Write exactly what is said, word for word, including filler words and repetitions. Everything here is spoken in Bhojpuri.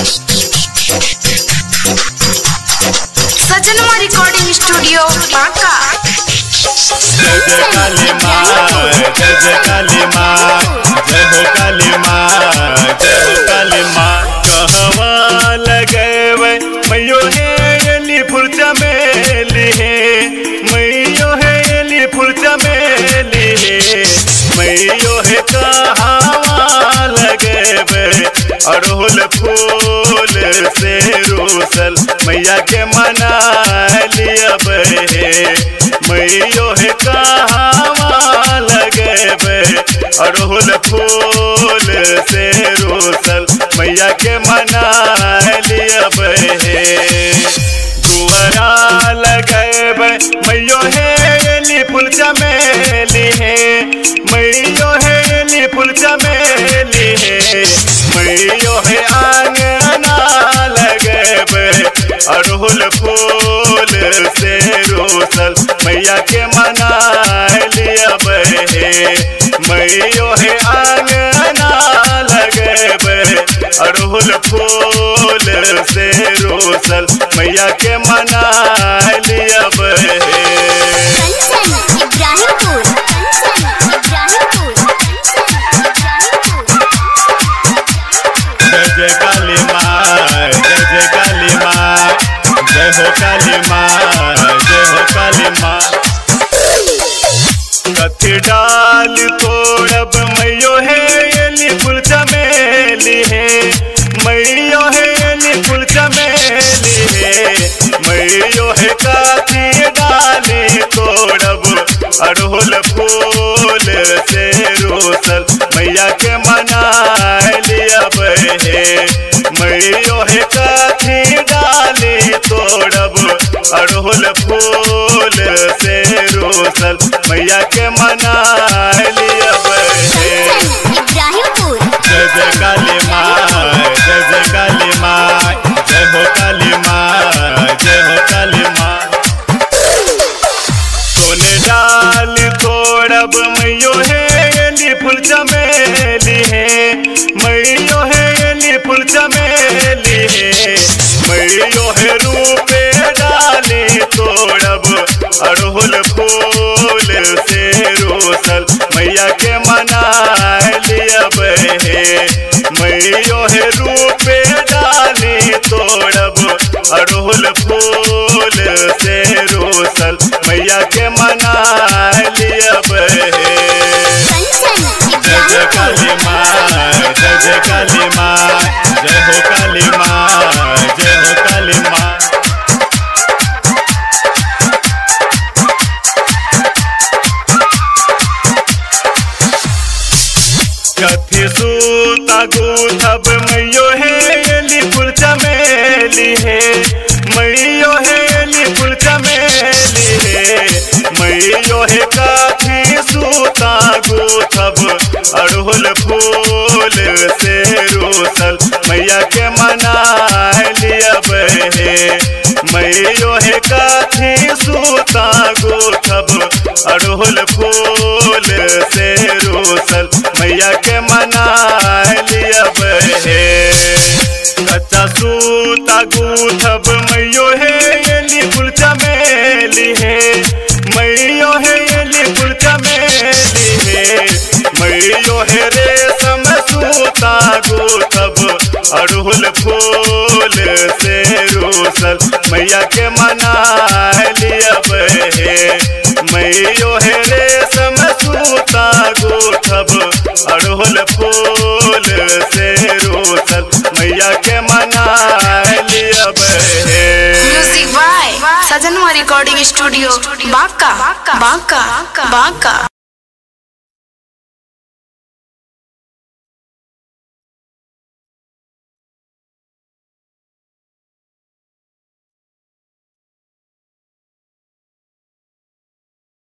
सजनवा रिकॉर्डिंग स्टूडियो बांका। जय जय काली माँ, जय जय काली माँ, जय हो काली माँ, जय हो काली माँ। कहवा लगेवे मैयो हे एली फूल चमेली हे, मैयो हे एली फूल चमेली हे, मैयो हे कहवा लगेवे अड़हुल फूल से रोसल मैया के मना लिया हे। मैयो हे कहवा लगेबे अड़हुल फूल से रोसल मैया के मना लियबे हे। दुआरा लगेबे मैयो हे एली फूल चमेली हे, मैयो हे एली फूल चमेली हे, मैयो हे आंगना लगेबे अड़हुल फूल से रोसल मैया के मना लियबे हे। मैयो हे आंगना लगेबे अड़हुल फूल से रोसल मैया के मना लियबे हे। जय जय काली माँ, जय जय काली माँ, जय हो काली माँ, जय हो काली माँ। कथी डाल तोड़ब मैयो हे एली फूल चमेली हे, मैयो हे एली फूल चमेली हे, मैयो हे कथी डाली तोड़ब अड़हुल फूल से रोसल मैया के मना लियबे हे। मैयो हे कथी डाली तोड़ब अड़हुल फूल से रोसल मैया के मना लियबे हे। जय जय काली माँ, जय जय काली माँ, जय हो काली माँ, जय हो काली माँ। सोने डाल तोड़ब मैयो हे एली फूल चमेली हे, मैयो हे एली फूल चमेली हे, मैयो हे रूपे डाली तोड़ब अड़हुल फूल से रोसल मैया के मना लियबे हे। मैयो हे रूपे डाली तोड़ब अड़हुल फूल से रोसल मैया के मना लियबे हे। जय जय काली माँ, जय जय काली माँ, जय हो काली माँ, जय हो काली माँ। कथी सूता गूथब मैयो हे एली फूल चमेली हे, मैयो हे एली फूल चमेली हे, मैयो हे कथी सूता गूथब अड़हुल फूल से रोसल मैया के मना लियबे हे। मैयो हे कथी सूता गूथब अड़हुल फूल से रोसल मैया के मना लियबे हे। कच्चा सूता गूथब मैयो हे एली फूल चमेली हे, मैयो हे एली फूल चमेली हे, मैयो हे रेशम सूता गूथब अड़हुल फूल से रोसल मैया के मना लियबे हे। मैयो हे रेशम सूता गूथब अड़हुल फूल से रोसल मैया के मना लियबे हे। Music by Sajanwa recording studio Banka Banka Banka.